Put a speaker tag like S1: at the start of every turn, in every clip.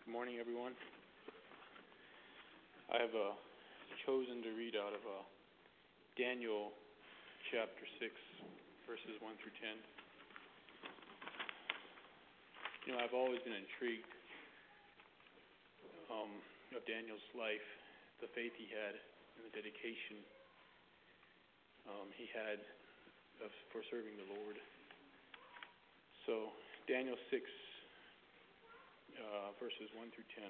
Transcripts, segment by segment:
S1: Good morning, everyone. I have chosen to read out of Daniel chapter 6, verses 1 through 10. I've always been intrigued of Daniel's life, the faith he had, and the dedication he had for serving the Lord. So, Daniel 6, verses 1 through 10.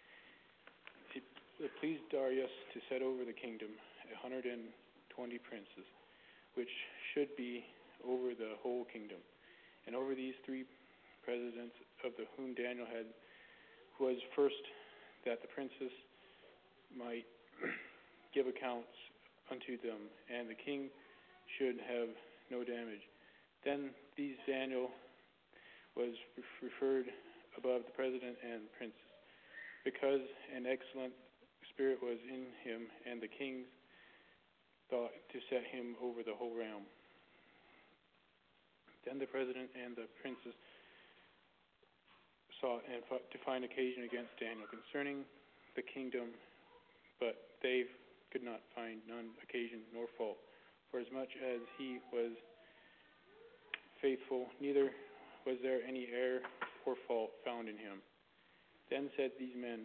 S1: It pleased Darius to set over the kingdom 120 princes, which should be over the whole kingdom. And over these three presidents, of whom Daniel was first, that the princes might give accounts unto them, and the king should have no damage. Then these Daniel was referred above the president and princes, because an excellent spirit was in him, and the king thought to set him over the whole realm. Then the president and the princes sought to find occasion against Daniel concerning the kingdom, but they could not find none occasion nor fault, for as much as he was faithful, neither was there any error or fault found in him. Then said these men,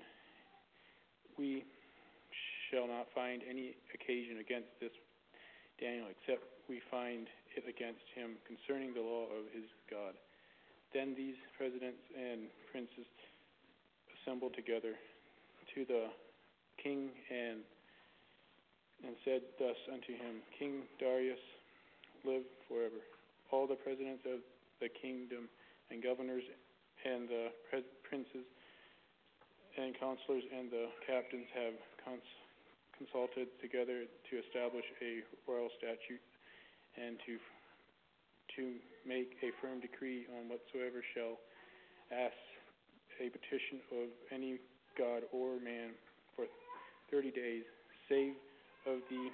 S1: we shall not find any occasion against this Daniel, except we find it against him concerning the law of his God. Then these presidents and princes assembled together to the king and said thus unto him, King Darius, live forever. All the presidents of the kingdom and governors and the princes and counselors and the captains have consulted together to establish a royal statute and to make a firm decree on whatsoever shall ask a petition of any god or man for 30 days, save of thee,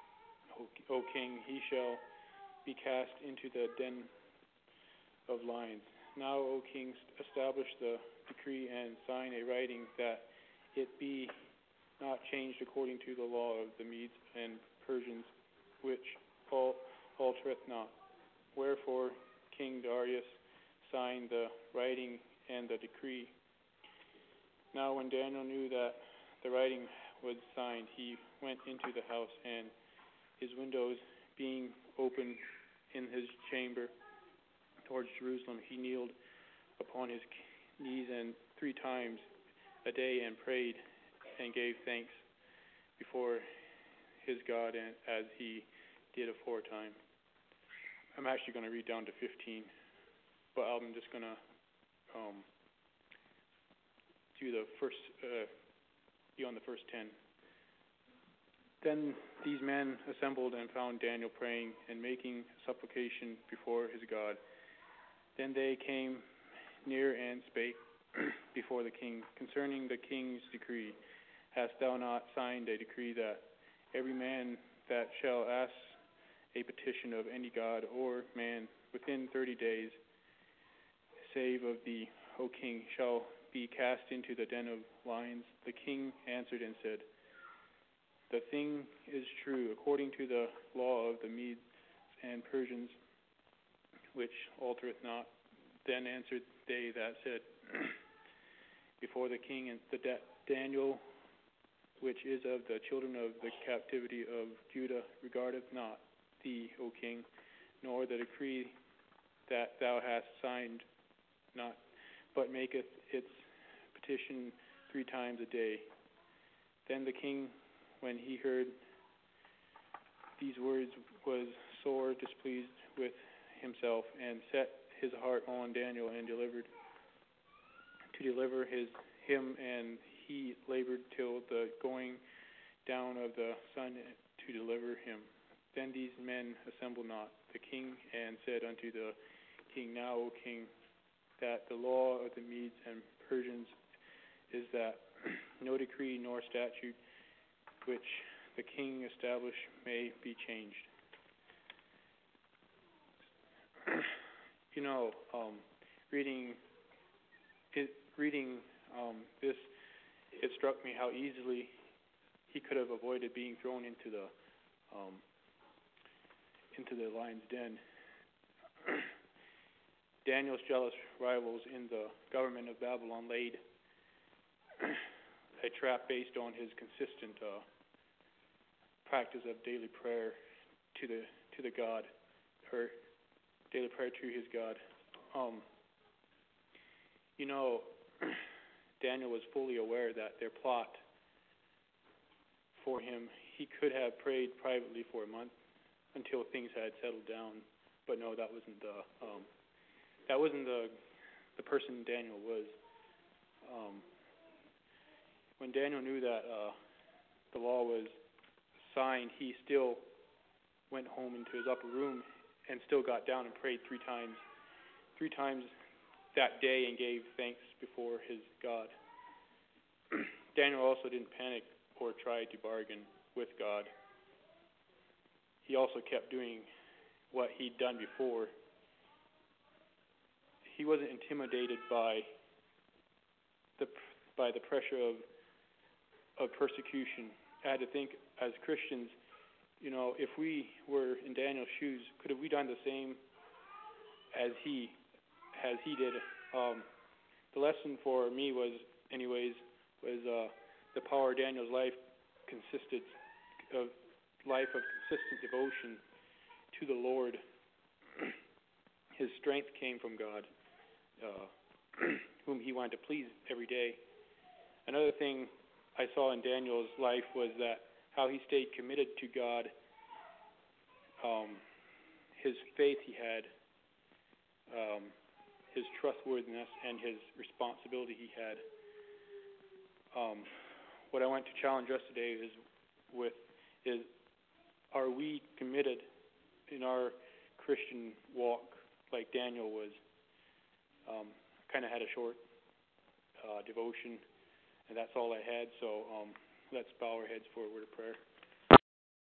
S1: O king, he shall be cast into the den of lions. Now, O king, establish the decree and sign a writing that it be not changed according to the law of the Medes and Persians, which altereth not. Wherefore King Darius signed the writing and the decree. Now when Daniel knew that the writing was signed, he went into the house, and his windows being open in his chamber towards Jerusalem, he kneeled upon his knees and 3 times a day and prayed and gave thanks before his God, and as he did aforetime. I'm actually going to read down to 15, but I'm just going to do the first, be on the first 10. Then these men assembled and found Daniel praying and making supplication before his God. Then they came near and spake before the king concerning the king's decree. Hast thou not signed a decree that every man that shall ask a petition of any god or man within 30 days, save of thee, O king, shall be cast into the den of lions? The king answered and said, the thing is true, according to the law of the Medes and Persians, which altereth not. Then answered they that said before the king, and the Daniel, which is of the children of the captivity of Judah, regardeth not thee, O king, nor the decree that thou hast signed not, but maketh its petition 3 times a day. Then the king, when he heard these words, was sore displeased with himself, and set his heart on Daniel, and to deliver him, and he labored till the going down of the sun to deliver him. Then these men assembled not the king, and said unto the king, now, O king, that the law of the Medes and Persians is that no decree nor statute which the king established may be changed. reading It struck me how easily he could have avoided being thrown into the lion's den. Daniel's jealous rivals in the government of Babylon laid a trap based on his consistent practice of daily prayer to the God, or daily prayer to his God. Daniel was fully aware that their plot for him, he could have prayed privately for a month until things had settled down, but no, that wasn't the person Daniel was. When Daniel knew that the law was signed, he still went home into his upper room and still got down and prayed three times that day, and gave thanks before his God. Daniel also didn't panic or try to bargain with God. He also kept doing what he'd done before. He wasn't intimidated by the pressure of persecution. I had to think, as Christians, if we were in Daniel's shoes, could have we done the same as he did? The lesson for me was the power of Daniel's life consisted of life of consistent devotion to the Lord. His strength came from God, whom he wanted to please every day. Another thing I saw in Daniel's life was that how he stayed committed to God, his faith he had, his trustworthiness, and his responsibility he had. What I want to challenge us today is are we committed in our Christian walk like Daniel was? Kind of had a short devotion, and that's all I had. So let's bow our heads for a word of prayer.